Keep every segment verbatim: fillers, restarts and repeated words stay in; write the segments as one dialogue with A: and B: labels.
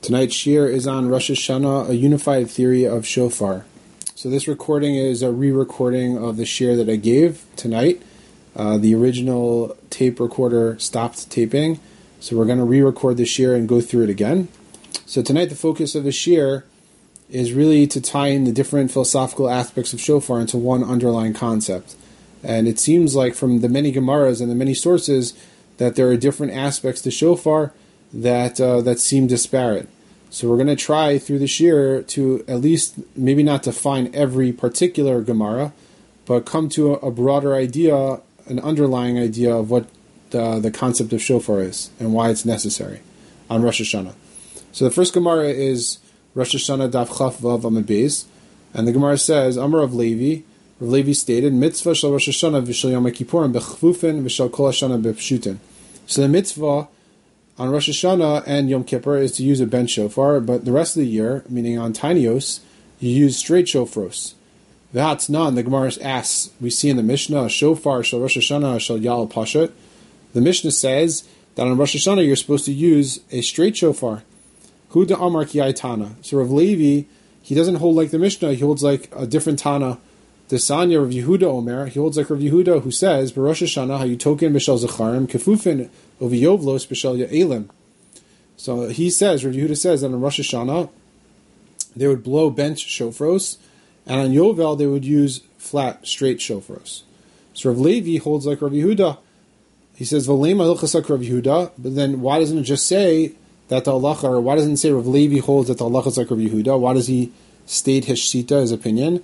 A: Tonight's shir is on Rosh Hashanah, a unified theory of shofar. So this recording is a re-recording of the shir that I gave tonight. Uh, the original tape recorder stopped taping, so we're going to re-record the shir and go through it again. So tonight the focus of the shir is really to tie in the different philosophical aspects of shofar into one underlying concept. And it seems like from the many Gemaras and the many sources that there are different aspects to shofar that uh, that seem disparate. So we're going to try through the shir to at least, maybe not define every particular Gemara, but come to a, a broader idea, an underlying idea of what the, the concept of shofar is and why it's necessary on Rosh Hashanah. So the first Gemara is Rosh Hashanah Daf Chaf Vav Amud Beis, and the Gemara says, Amar of Levi, Rav Levi stated, Mitzvah shel Rosh Hashanah v'shel Yom Kippurim b'chfufen v'shel Kol Hashanah b'pshutin. So the mitzvah on Rosh Hashanah and Yom Kippur is to use a bench shofar, but the rest of the year, meaning on Tinios, you use straight shofaros. V'hatnan, the Gemara asks, we see in the Mishnah, shofar shel Rosh Hashanah shel Yal Pashat. The Mishnah says that on Rosh Hashanah you're supposed to use a straight shofar. Huda Amar Ki Tana. So Rav Levi, he doesn't hold like the Mishnah, he holds like a different Tana. The Sanya Rav Yehuda Omer, he holds like Rav Yehuda, who says, B'Rosh Hashanah, hayutoken b'shel zecharim, kefufin uviyovlos b'shel ya'elim. So he says, Rav Yehuda says that on Rosh Hashanah, they would blow bench shofros, and on Yovel, they would use flat, straight shofros. So Rav Levi holds like Rav Yehuda. He says, V'leima hilchasak Rav Yehuda, but then why doesn't it just say that the halacha, or why doesn't it say Rav Levi holds that the halacha is like Rav Yehuda? Why does he state his shita, his opinion?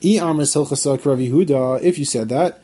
A: If you said that,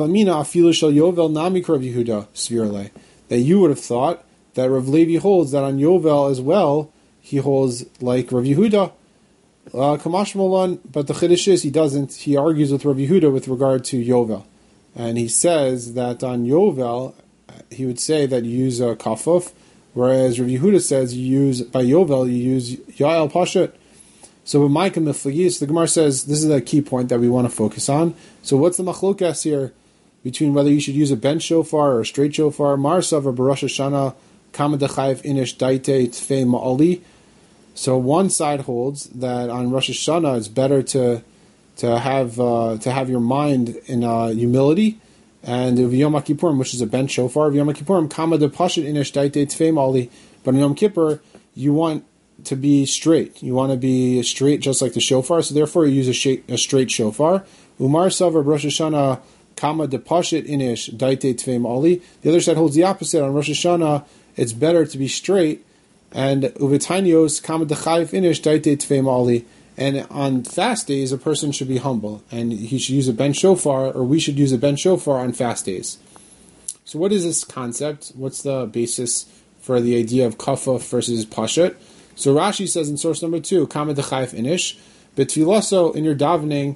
A: that you would have thought that Rav Levi holds that on Yovel as well, he holds like Rav Yehuda. Uh, Kamash Molan, but the Chiddush is he doesn't. He argues with Rav Yehuda with regard to Yovel. And he says that on Yovel, he would say that you use a kafuf, whereas Rav Yehuda says you use, by Yovel, you use Yael Pashat. So with Micah Meflagis, the Gemara says this is a key point that we want to focus on. So what's the machlokas here between whether you should use a bench shofar or a straight shofar? Marsav or B'Rosh Hashanah Kama Dechayev Inish Daite Tfei Ma'ali. So one side holds that on Rosh Hashanah it's better to to have uh, to have your mind in uh, humility, and of Yom Kippurim, which is a bench shofar, of Yom Kippurim Kama De Pashat Inish Daite Tfei Ma'ali. But in Yom Kippur you want to be straight. You want to be straight just like the shofar, so therefore you use a, sh- a straight shofar. Umar Savar Rosh Hashanah Kama De Pashat Inish Daite Tfei Ali. The other side holds the opposite. On Rosh Hashanah, it's better to be straight. And Uvitanios Kama De Chayv Inish Daite Tfei Ali. And on fast days, a person should be humble, and he should use a bench shofar, or we should use a bench shofar on fast days. So what is this concept? What's the basis for the idea of kafuf versus pashat? So Rashi says in source number two, Kama Dechayef Inish, Betfilaso, in your davening,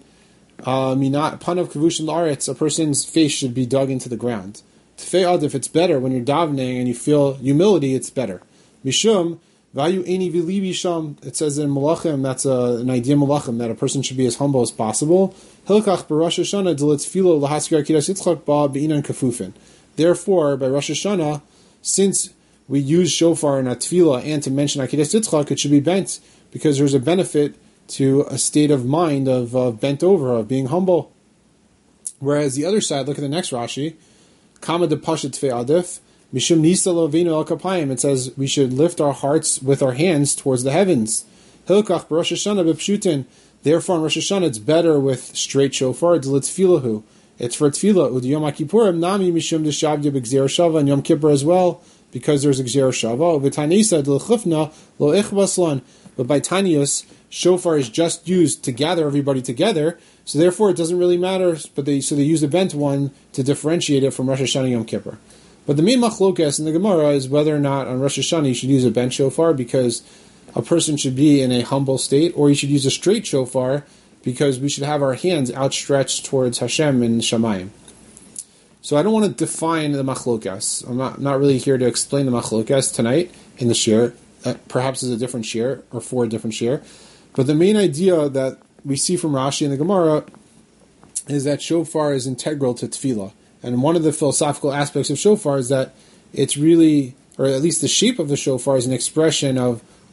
A: Minat Panav Kavushin La'aretz, a person's face should be dug into the ground. Tfei Adif, it's better when you're davening and you feel humility, it's better. Mishum, Vayu Eni Vilibi Sham, it says in Malachim, that's a, an idea in Malachim, that a person should be as humble as possible. Hilkach B'Rosh Hashanah, Dilitz Filo Lahaskar Kidas Yitzchak Ba Be'inan Kafufin. Therefore, by Rosh Hashanah, since we use shofar in a tefillah and to mention Akedah Yitzchak, it should be bent, because there's a benefit to a state of mind of uh, bent over, of being humble. Whereas the other side, look at the next Rashi, Kama de Pashat Tfei Adif, Mishum Nisa Loveinu El Kapayim, it says we should lift our hearts with our hands towards the heavens. Hilkach B'Rosh Hashanah B'Pshutin, therefore on Rosh Hashanah it's better with straight shofar, D'lit Tfilahu. It's for tefillah, Ud Yom Kippurim, Nami Mishum Deshavya B'Gzer Shava, and Yom Kippur as well, because there's a Gzer Shava. But by Tanius, shofar is just used to gather everybody together, so therefore it doesn't really matter, but they so they use the bent one to differentiate it from Rosh Hashanah Yom Kippur. But the main machlokas in the Gemara is whether or not on Rosh Hashanah you should use a bent shofar, because a person should be in a humble state, or you should use a straight shofar, because we should have our hands outstretched towards Hashem in Shamayim. So I don't want to define the machlokas. I'm not, not really here to explain the machlokas tonight in the shir. Uh, perhaps it's a different shir, or for a different shir. But the main idea that we see from Rashi and the Gemara is that shofar is integral to tefillah. And one of the philosophical aspects of shofar is that it's really, or at least the shape of the shofar is an expression of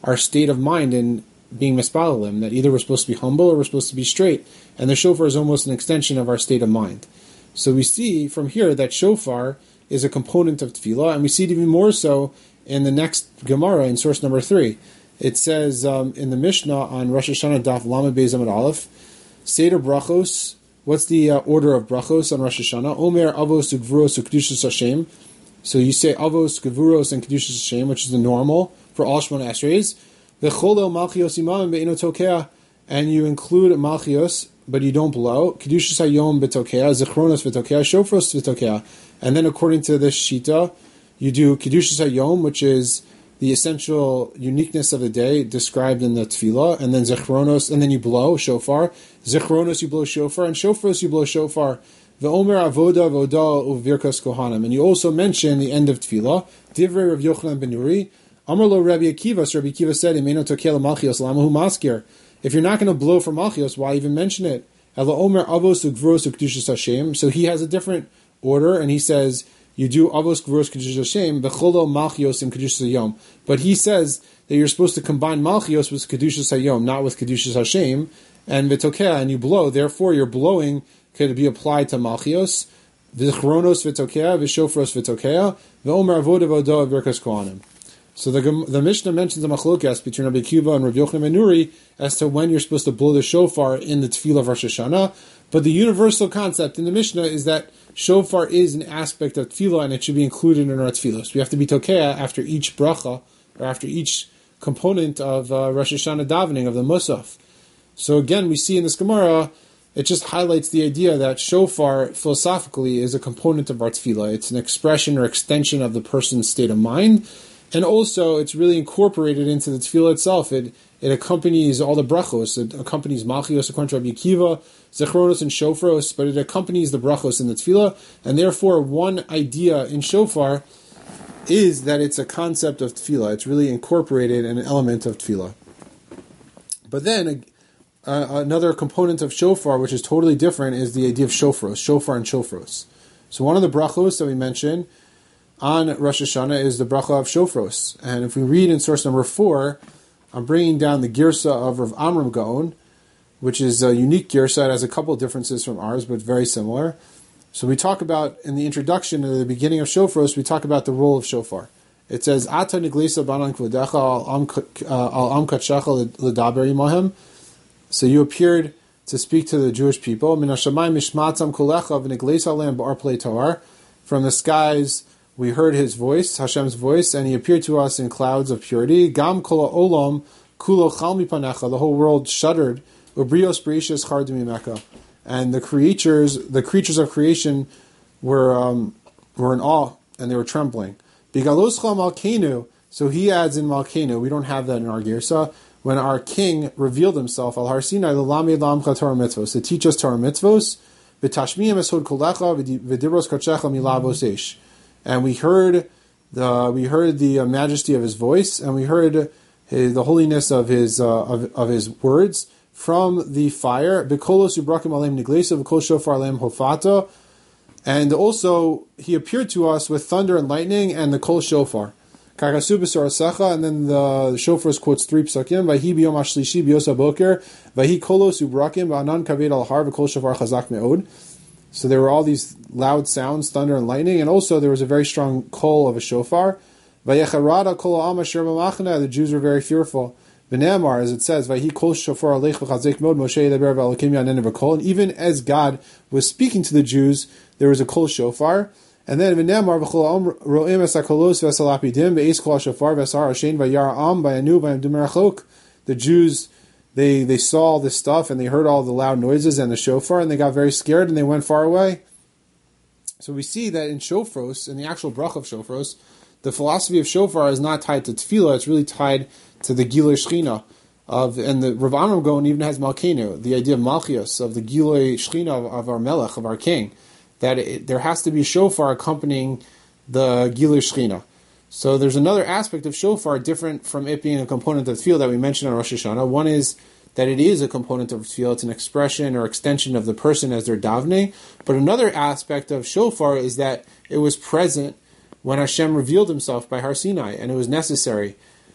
A: our state of mind in being mispalim, that either we're supposed to be humble or we're supposed to be straight. And the shofar is almost an extension of our state of mind. So we see from here that shofar is a component of tefillah, and we see it even more so in the next Gemara in source number three. It says um, in the Mishnah on Rosh Hashanah Daf Lamed Beis Amud Aleph, Seder Brachos. What's the uh, order of brachos on Rosh Hashanah? Omer Avos Gvuros Kedushas Hashem. So you say Avos Gvuros and Kedushas Hashem, which is the normal for all Shmona Esreis. V'cholel Malchios Imam Be'ino Tokea, and you include Malchios, but you don't blow. Kedushas Hayom B'Tokea, Zichronos B'Tokea, Shofros B'Tokea. And then according to this Shita, you do Kedushas Hayom, which is the essential uniqueness of the day described in the tefillah, and then Zichronos, and then you blow shofar. Zichronos you blow shofar, and Shofros you blow shofar. Ve'omer avoda voda uvirkas kohanim. And you also mention the end of tefillah. Divrei Rav Yochanan ben Nuri. Amar lo Rabbi Akiva. So Rabbi Akiva said, "Imeno tokel malchios lamahu maskir." If you're not going to blow for malchios, why even mention it? Ela omer avos ugvros ukdushas Hashem. So he has a different order, and he says you do avos gvuros kedushas Hashem v'cholo malchios and kedushas hayom. But he says that you're supposed to combine malchios with kedushas hayom, not with kedushas Hashem, and v'tokea, and you blow. Therefore, your blowing could be applied to malchios. V'chronos v'tokea v'shofros v'tokea v'omer avoda voda v'berkas kohanim. So the the Mishnah mentions the machlokas between Rabbi Akiva and Rabbi Yochanan ben Nuri as to when you're supposed to blow the shofar in the tefillah of Rosh Hashanah. But the universal concept in the Mishnah is that shofar is an aspect of tefillah and it should be included in our tefillah. So we have to be tokea after each bracha or after each component of uh, Rosh Hashanah davening of the Musaf. So again, we see in this Gemara, it just highlights the idea that shofar philosophically is a component of our tefillah. It's an expression or extension of the person's state of mind. And also, it's really incorporated into the tefillah itself. It it accompanies all the brachos. It accompanies malchios according to Rabbi Akiva, zechronos and shofros, but it accompanies the brachos in the tefillah. And therefore, one idea in shofar is that it's a concept of tefillah. It's really incorporated in an element of tefillah. But then, uh, another component of shofar, which is totally different, is the idea of shofros, shofar and shofros. So one of the brachos that we mentioned on Rosh Hashanah is the bracha of shofros. And if we read in source number four, I'm bringing down the girsa of Rav Amram Gaon, which is a unique girsa. It has a couple of differences from ours, but very similar. So we talk about, in the introduction, at the beginning of shofros, we talk about the role of shofar. It says, Ata niglesa banan kvodecha al am katshacha ledaber imahem. So you appeared to speak to the Jewish people. Min hashamayim mishmatzam kolecha v'niglesa aleim ba'ar plei toar. From the skies, we heard his voice, Hashem's voice, and he appeared to us in clouds of purity. Gam kol olam kulo chal mipanecha. The whole world shuddered. Ubrios brishas chardu mimeka. And the creatures, the creatures of creation, were um, were in awe and they were trembling. Bigaloscha malkenu. So he adds in malkenu. We don't have that in our girsa. When our king revealed himself, al har Sinai l'lamed l'amcha Torah mitzvos, to teach us Torah mitzvos. V'tashmiyim esod kolecha v'dibros kachecha milavos eish. And we heard the we heard the uh, majesty of his voice, and we heard his, the holiness of his uh, of, of his words from the fire. B'kolos ubrakim aleim niglesa v'kol shofar aleim hofata. And also he appeared to us with thunder and lightning and the kol shofar. Kakasu b'sorasecha, and then the, the shofar quotes three psukim. Vayhi biyom hashlishi biyos haboker. Vayhi kolos ubrakim v'anan kaved al har v'kol shofar chazak me'od. So there were all these loud sounds, thunder and lightning, and also there was a very strong call of a shofar. Vayecharada kol ha'am asher b'machna. The Jews were very fearful. V'ne'amar, as it says, Vayhi kol shofar aleich v'chazek mod Moshe yedaber v'alokim yanen v'kol. And even as God was speaking to the Jews, there was a kol shofar. And then v'ne'amar v'chol ha'am ro'im es ha'kolos v'esalapidim v'eis kol shofar v'esar hashen v'yar ha'am v'yanu v'yamdu merachok. The Jews, They they saw all this stuff and they heard all the loud noises and the shofar and they got very scared and they went far away. So we see that in shofros, in the actual brach of shofros, the philosophy of shofar is not tied to tefillah, it's really tied to the Gilui Shechina. Of, and the Rav Amram Gaon even has Malkenu, the idea of Malchios, of the Gilui Shechina of, of our Melech, of our king, that it, there has to be shofar accompanying the Gilui Shechina. So there's another aspect of shofar different from it being a component of tefillah that we mentioned on Rosh Hashanah. One is that it is a component of tefillah. It's an expression or extension of the person as they're davening. But another aspect of shofar is that it was present when Hashem revealed himself by Har Sinai, and it was necessary.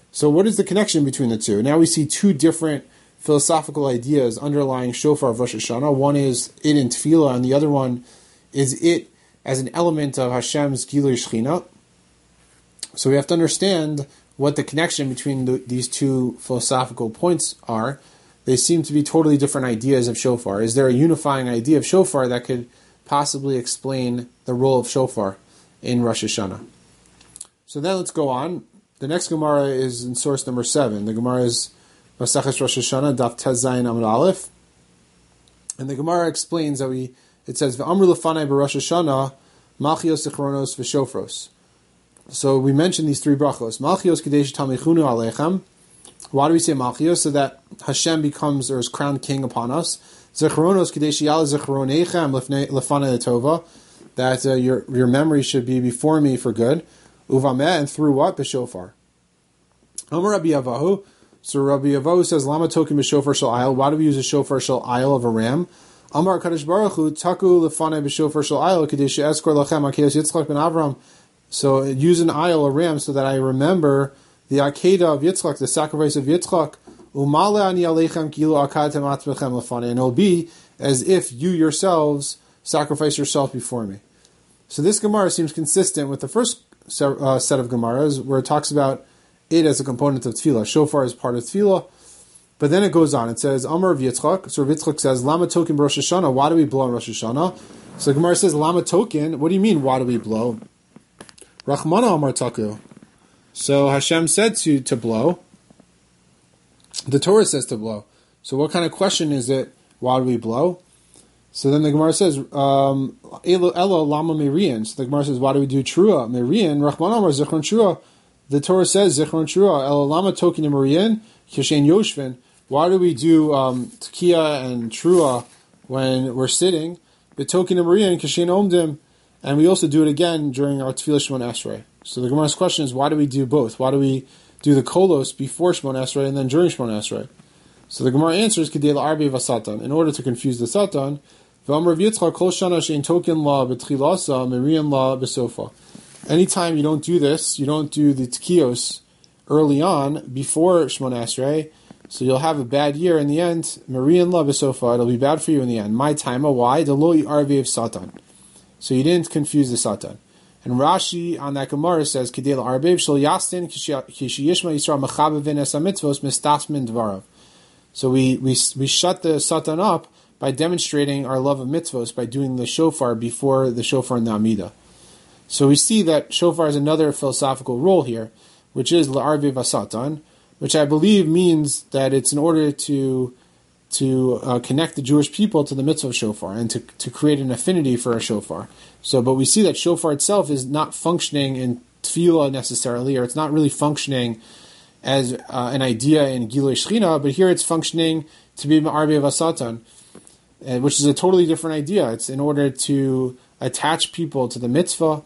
A: So what is the connection between the two? Now we see two different philosophical ideas underlying shofar of Rosh Hashanah. One is it in tefillah, and the other one is it as an element of Hashem's Gilui Shechina. So we have to understand what the connection between the, these two philosophical points are. They seem to be totally different ideas of shofar. Is there a unifying idea of shofar that could possibly explain the role of shofar in Rosh Hashanah? So then let's go on. The next Gemara is in source number seven. The Gemara is Maseches Rosh Hashanah, Daf Tez Zayin Amud Aleph. And the Gemara explains that we, it says, V'amru lefanai b'Rosh Hashanah, Malchios Zichronos v'Shofros. So we mentioned these three brachos. Malchios Kadesh Tamichunu Aleichem. Why do we say Malchios? So that Hashem becomes, or is crowned king upon us. Zichronos Kadesh Yal Zichronechem Lefanai Letova. That uh, your your memory should be before me for good. Uvameh, and through what? B'shofar. Amar Rabbi Avahu. So Rabbi Avahu says, Lama tokim b'shofar shel ayil. Why do we use a shofar shel ayil of a ram? Amar Kadosh Baruch Hu taku lefanai b'shofar shel ayil kadesh eskor lachem akedos Yitzchak ben Avram. So use an ayil, a ram, so that I remember the Akedah of Yitzchak, the sacrifice of Yitzchak. Umale ani aleichem kilu akatem atmechem lefanai. And it will be as if you yourselves sacrifice yourself before me. So this Gemara seems consistent with the first uh, set of Gemaras, where it talks about it as a component of tefillah. Shofar is part of tefillah. But then it goes on. It says, Amar of Yitzchak. So Yitzchak says, Lama token Rosh Hashanah. Why do we blow on Rosh Hashanah? So Gemara says, Lama token. What do you mean, why do we blow? Rachmana Amar Taku. So Hashem said to, to blow. The Torah says to blow. So what kind of question is it, why do we blow? So then the Gemara says, um, Elo Lama Merian. So the Gemara says, why do we do Trua? Merian, Rachmana Amar Zichron Trua. The Torah says, Zichron Trua, Elo Lama token Merian, Kishen Yoshvin. Why do we do um, Tekiah and Trua when we're sitting? The token Merian, Kishen Omdim. And we also do it again during our Tefillah Shemon Esrei. So the Gemara's question is, why do we do both? Why do we do the Kolos before Shemon Esrei and then during Shemon Esrei? So the Gemara answers, Kedei la'arbi v'satan, in order to confuse the Satan. V'amar Yitzchak kol shana she'in token la b'tchilasa merian la b'sofa. Anytime you don't do this, you don't do the Tekios early on before Shemon Esrei, so you'll have a bad year in the end. Merian la b'sofa, it'll be bad for you in the end. My time, why? The lo arvi of Satan. So you didn't confuse the Satan. And Rashi on that Gemara says, Kedei la'arbev shel yastin kishiyishma Yisrael mechabevin es hamitzvos mistasmin dvarav. So we, we we shut the Satan up by demonstrating our love of mitzvos by doing the shofar before the shofar in the Amidah. So we see that shofar has another philosophical role here, which is la'arvev hasatan, which I believe means that it's in order to to uh, connect the Jewish people to the mitzvah of shofar and to, to create an affinity for a shofar. So, but we see that shofar itself is not functioning in tefillah necessarily, or it's not really functioning as uh, an idea in Gilui Shechina, but here it's functioning to be ma'arvev hasatan, uh, which is a totally different idea. It's in order to attach people to the mitzvah.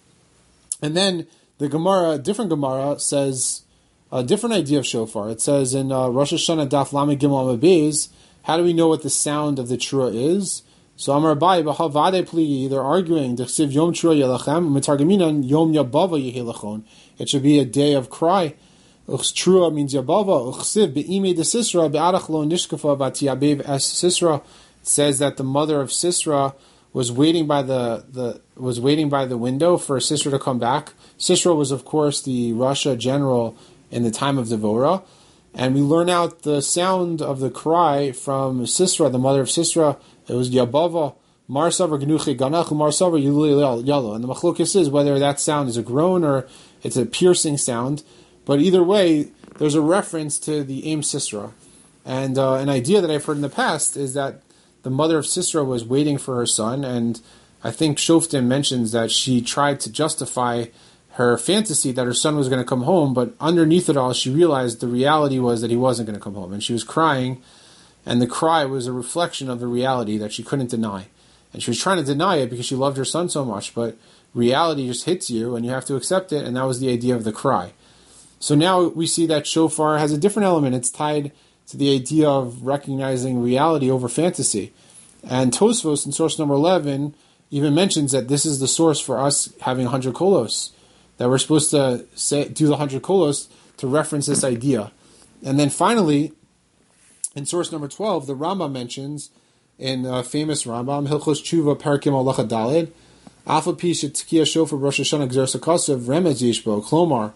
A: And then the Gemara, different Gemara, says a different idea of shofar. It says in uh, Rosh Hashanah Daf Lamed Gimel Amabez, how do we know what the sound of the trua is? So Amar Abai b'havade pligi, they're arguing d'chsiv yom trua yelachem u'metargaminan yom yabava yehilachon. It should be a day of cry. Uchs trua means yabava. Uchsiv be'imei de Sisra be'arach lo nishkafa v'tiyabev es Sisra. It says that the mother of Sisra was waiting by the, the was waiting by the window for Sisra to come back. Sisra was, of course, the Russia general in the time of Devorah, and we learn out the sound of the cry from Sisra, the mother of Sisra. It was Yabava, Marsavar Gnuchi Ganachu, Marsavar Yulu Yalo. And the machlokes is whether that sound is a groan or it's a piercing sound. But either way, there's a reference to the Aim Sisra. And uh, an idea that I've heard in the past is that the mother of Sisra was waiting for her son, and I think Shoftim mentions that she tried to justify her fantasy that her son was going to come home, but underneath it all, she realized the reality was that he wasn't going to come home, and she was crying, and the cry was a reflection of the reality that she couldn't deny. And she was trying to deny it because she loved her son so much, but reality just hits you, and you have to accept it, and that was the idea of the cry. So now we see that shofar has a different element. It's tied to the idea of recognizing reality over fantasy. And Tosfos in source number eleven even mentions that this is the source for us having one hundred kolos, that we're supposed to say, do the one hundred kolos to reference this idea. And then finally, in source number twelve, the Rambam mentions in uh, famous Rambam, Hilchos Tshuva Parakim Halacha Daled, Afa Pi Shetkiya Shofar Rosh Hashanah Gzer Sakasav Remez Yishbo Klomar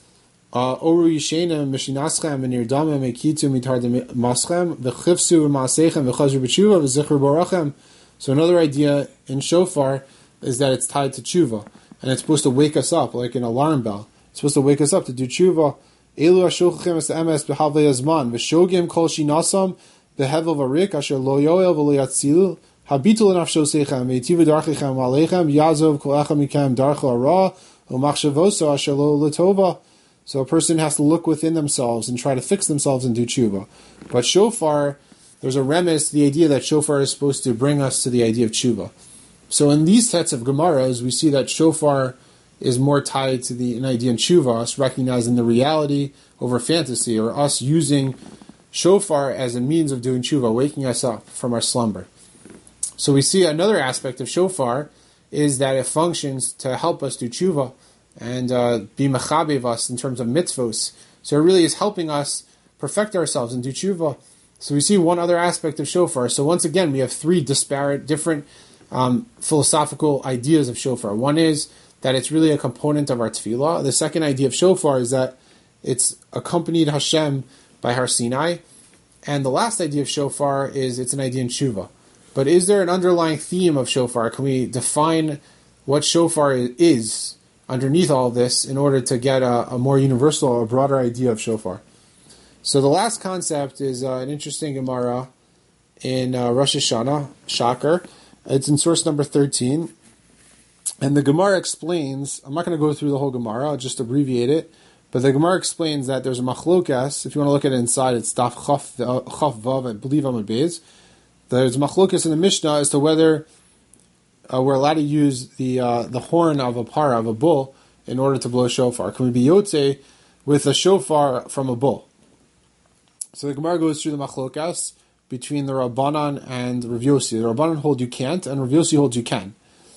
A: Oru Yishena Mishinaschem V'Nirdamem Ekitu Mitar Maschem V'Chifsu V'Maasechem V'Chazru B'Tshuva V'Zichru Borachem. So another idea in shofar is that it's tied to tshuva, and it's supposed to wake us up like an alarm bell. It's supposed to wake us up to do tshuva. Elu Ashulchem Es Emes B'Havei Azman V'Shogim Kol Shinasam B'Hevel V'Rik Asher Lo Yoel V'Lo Yatzilu Habitul Nafsho Seichem V'Yitivu Darchichem V'Alechem Yazov Kol Echem Mikem Darcho Ara U'Machshavoso Asher Lo L'Tova. So a person has to look within themselves and try to fix themselves and do tshuva. But shofar, there's a remes, the idea that shofar is supposed to bring us to the idea of tshuva. So in these sets of Gemaras, we see that shofar is more tied to the an idea in tshuva, us recognizing the reality over fantasy, or us using shofar as a means of doing tshuva, waking us up from our slumber. So we see another aspect of shofar is that it functions to help us do tshuva and uh, be mechabev us in terms of mitzvos. So it really is helping us perfect ourselves and do tshuva. So we see one other aspect of shofar. So once again, we have three disparate, different um, philosophical ideas of shofar. One is that it's really a component of our tefillah. The second idea of shofar is that it's accompanied Hashem by Har Sinai. And the last idea of shofar is it's an idea in tshuva. But is there an underlying theme of shofar? Can we define what shofar is underneath all of this in order to get a, a more universal, a broader idea of shofar? So the last concept is uh, an interesting Gemara in uh, Rosh Hashanah, Shocker. It's in source number thirteen. And the Gemara explains, I'm not going to go through the whole Gemara, I'll just abbreviate it, but the Gemara explains that there's a machlokas. If you want to look at it inside, it's Daf Chaf, uh, Chaf Vav, I believe Amud Beis. There's machlokas in the Mishnah as to whether uh, we're allowed to use the uh, the horn of a para, of a bull, in order to blow a shofar. Can we be yotze with a shofar from a bull? So the Gemara goes through the machlokas between the Rabbanan and Rav Yossi. The Rabbanan hold you can't, and Rav Yossi holds you can.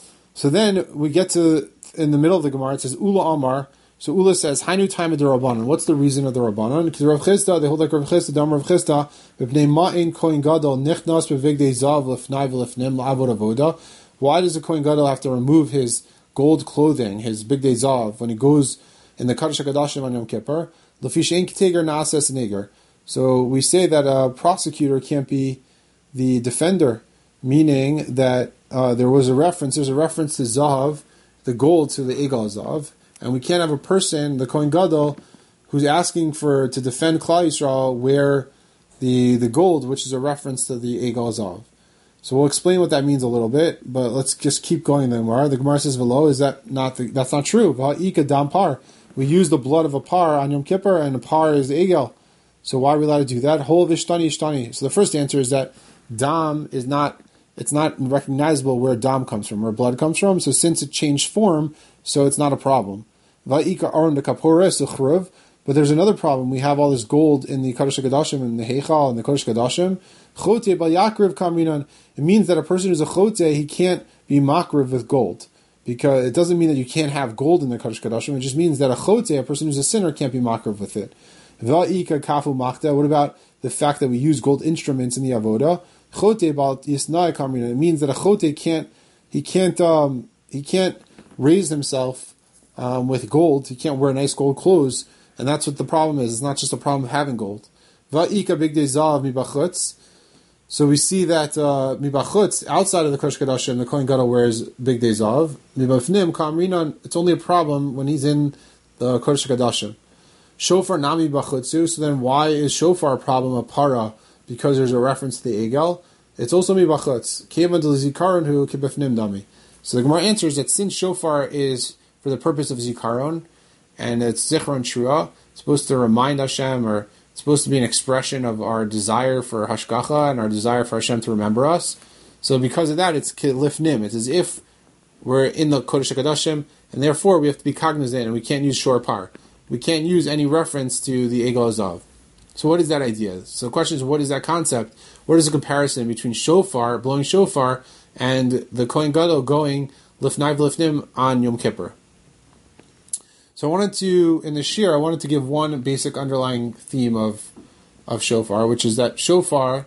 A: So then we get to, in the middle of the Gemara, it says, Ula Amar. So Ula says, Hainu time of the Rabbanan. What's the reason of the Rabbanan? Because Rav Chisda, they hold like Rav Chisda, Dam Rav Chisda, B'pnei ma'in kohen gadol, nichnas b'vigdei zav l'fnai v'l'fnim l'avod avoda. Why does the kohen gadol have to remove his gold clothing, his bigdei zav, when he goes in the Kaddish HaKadoshim on Yom Kippur? L'fi she'en k'teger na'ases neger. So we say that a prosecutor can't be the defender, meaning that uh, there was a reference, there's a reference to Zahav, the gold, to the Egal Zahav, and we can't have a person, the Kohen Gadol, who's asking for to defend Klal Yisrael, wear the, the gold, which is a reference to the Egal Zahav. So we'll explain what that means a little bit, but let's just keep going in the Gemara. The Gemara says, Velo, is that not the, that's not true. Va'ika dam par. We use the blood of a par on Yom Kippur, and a par is the Egal. So why are we allowed to do that? Hol vishtani ishtani. So the first answer is that dam is not, it's not recognizable where dam comes from, where blood comes from. So since it changed form, so it's not a problem. Va'ika aron de kapores uchruv. But there's another problem. We have all this gold in the Kaddish HaKadoshim and the Heichal and the Kaddish HaKadoshim. Chote bal yakriv kaminan. It means that a person who's a chote, he can't be makriv with gold. Because it doesn't mean that you can't have gold in the Kaddish HaKadoshim. It just means that a chote, a person who's a sinner, can't be makriv with it. Va'ika kafu machta. What about the fact that we use gold instruments in the avoda? Chote bal yisnai kaminan. It means that a chote can't, he can't, um, he can't raise himself um, with gold. He can't wear nice gold clothes. And that's what the problem is. It's not just a problem of having gold. Va'ika bigdei zav mibachutz. So we see that uh, mibachutz, outside of the Kodesh Kodashim, the Kohen Gadol wears bigdei zav. Mibafnim kamrinan. It's only a problem when he's in the Kodesh Kodashim. Shofar nami bachutzu. So then, why is shofar a problem of para? Because there's a reference to the egel. It's also mibachutz. Kevan del zikaron hu kibafnim dami. So the Gemara answers that since shofar is for the purpose of zikaron, and it's zichron shua, it's supposed to remind Hashem, or it's supposed to be an expression of our desire for hashgacha and our desire for Hashem to remember us. So because of that, it's lifnim. It's as if we're in the Kodesh HaKadoshim, and therefore we have to be cognizant, and we can't use shor par. We can't use any reference to the Egel Azav. So what is that idea? So the question is, what is that concept? What is the comparison between shofar, blowing shofar, and the Kohen Gadol going lifnai v'lifnim on Yom Kippur? So I wanted to, in the shir, I wanted to give one basic underlying theme of of shofar, which is that shofar,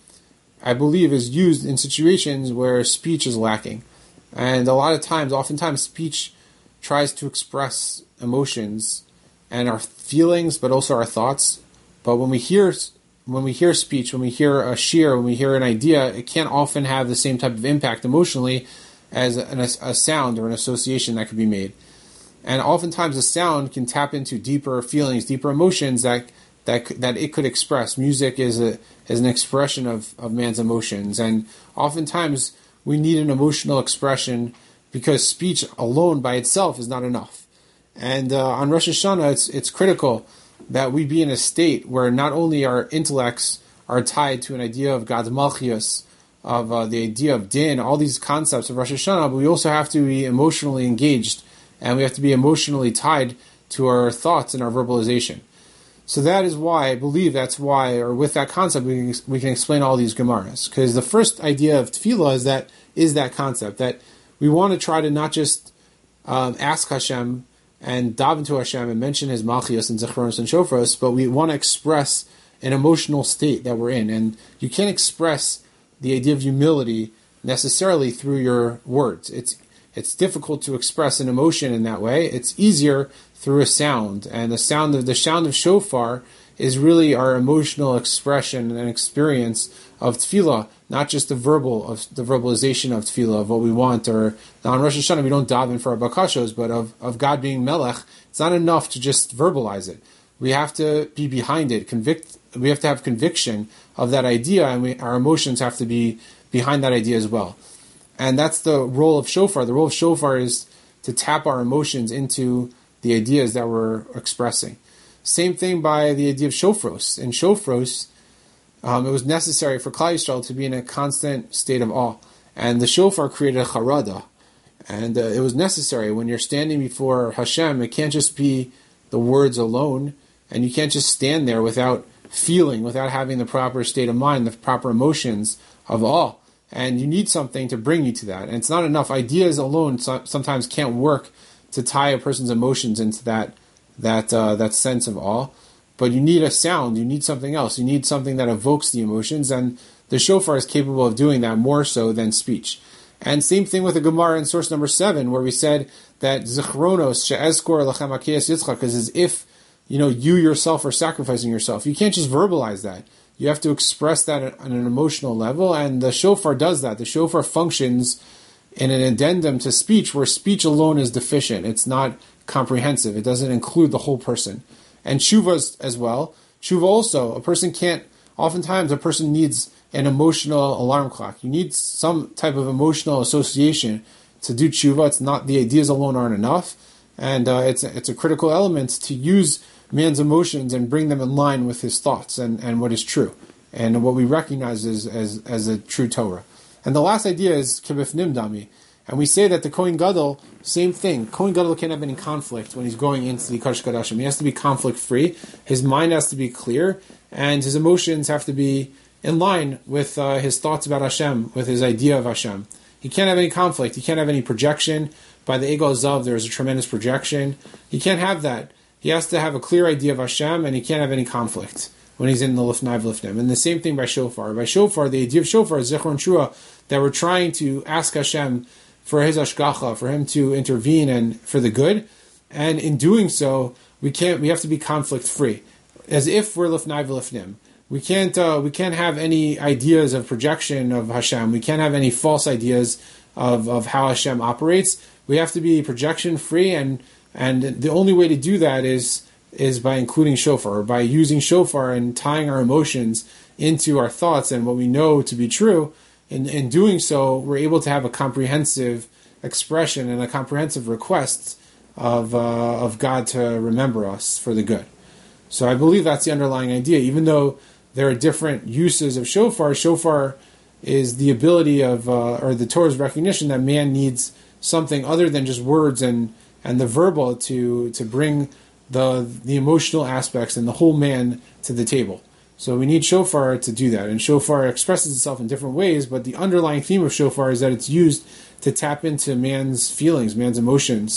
A: I believe, is used in situations where speech is lacking. And a lot of times, oftentimes, speech tries to express emotions and our feelings, but also our thoughts. But when we hear when we hear speech, when we hear a shir, when we hear an idea, it can't often have the same type of impact emotionally as an, a sound or an association that could be made. And oftentimes a sound can tap into deeper feelings, deeper emotions that that that it could express. Music is a is an expression of, of man's emotions, and oftentimes we need an emotional expression because speech alone by itself is not enough. And uh, on Rosh Hashanah, it's it's critical that we be in a state where not only our intellects are tied to an idea of God's Malchios, of uh, the idea of Din, all these concepts of Rosh Hashanah, but we also have to be emotionally engaged. And we have to be emotionally tied to our thoughts and our verbalization. So that is why, I believe that's why, or with that concept, we can, we can explain all these Gemaras. Because the first idea of tefillah is that, is that concept, that we want to try to not just um, ask Hashem and daven to Hashem and mention His Malchios and Zichronos and Shofros, but we want to express an emotional state that we're in. And you can't express the idea of humility necessarily through your words. It's It's difficult to express an emotion in that way. It's easier through a sound, and the sound of the sound of shofar is really our emotional expression and experience of tefillah, not just the verbal of the verbalization of tefillah of what we want. Or now on Rosh Hashanah we don't daven for our bakashos, but of, of God being melech, it's not enough to just verbalize it. We have to be behind it, convict. We have to have conviction of that idea, and we, our emotions have to be behind that idea as well. And that's the role of shofar. The role of shofar is to tap our emotions into the ideas that we're expressing. Same thing by the idea of shofros. In shofros, um, it was necessary for Klal Yisrael to be in a constant state of awe. And the shofar created a charada. And uh, it was necessary. When you're standing before Hashem, it can't just be the words alone. And you can't just stand there without feeling, without having the proper state of mind, the proper emotions of awe. And you need something to bring you to that. And it's not enough. Ideas alone so, sometimes can't work to tie a person's emotions into that that uh, that sense of awe. But you need a sound. You need something else. You need something that evokes the emotions. And the shofar is capable of doing that more so than speech. And same thing with the Gemara in source number seven, where we said that Zichronos she'ezkor lachem akiyas yitzchak is as if, you know, you yourself are sacrificing yourself. You can't just verbalize that. You have to express that on an emotional level, and the shofar does that. The shofar functions in an addendum to speech, where speech alone is deficient. It's not comprehensive. It doesn't include the whole person. And tshuva as well. Tshuva also, a person can't, oftentimes a person needs an emotional alarm clock. You need some type of emotional association to do tshuva. It's not, the ideas alone aren't enough. And uh, it's, it's a critical element to use man's emotions and bring them in line with his thoughts and, and what is true, and what we recognize as, as as a true Torah. And the last idea is kibifnim dami. And we say that the Kohen Gadol, same thing. Kohen Gadol can't have any conflict when he's going into the Kodesh Kodashim. He has to be conflict-free. His mind has to be clear, and his emotions have to be in line with uh, his thoughts about Hashem, with his idea of Hashem. He can't have any conflict. He can't have any projection. By the Egel Zav, there is a tremendous projection. He can't have that. He has to have a clear idea of Hashem, and he can't have any conflict when he's in the Lifnai V'Lifnim. And the same thing by shofar. By shofar, the idea of shofar is Zichron Shua, that we're trying to ask Hashem for His Ashgacha, for Him to intervene and for the good. And in doing so, we can't. We have to be conflict free, as if we're Lifnai V'Lifnim. We can't. Uh, we can't have any ideas of projection of Hashem. We can't have any false ideas of of how Hashem operates. We have to be projection free, and and the only way to do that is is by including shofar, or by using shofar and tying our emotions into our thoughts and what we know to be true. In, in doing so, we're able to have a comprehensive expression and a comprehensive request of uh, of God to remember us for the good. So I believe that's the underlying idea. Even though there are different uses of shofar, shofar is the ability of, uh, or the Torah's recognition that man needs something other than just words and and the verbal to to bring the the emotional aspects and the whole man to the table. So we need shofar to do that. And shofar expresses itself in different ways, but the underlying theme of shofar is that it's used to tap into man's feelings, man's emotions,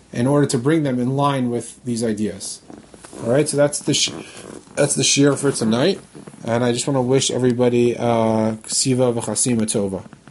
A: in order to bring them in line with these ideas. All right, so that's the sh- that's the shir for tonight, and I just want to wish everybody uh, ksiva v'chasima tova.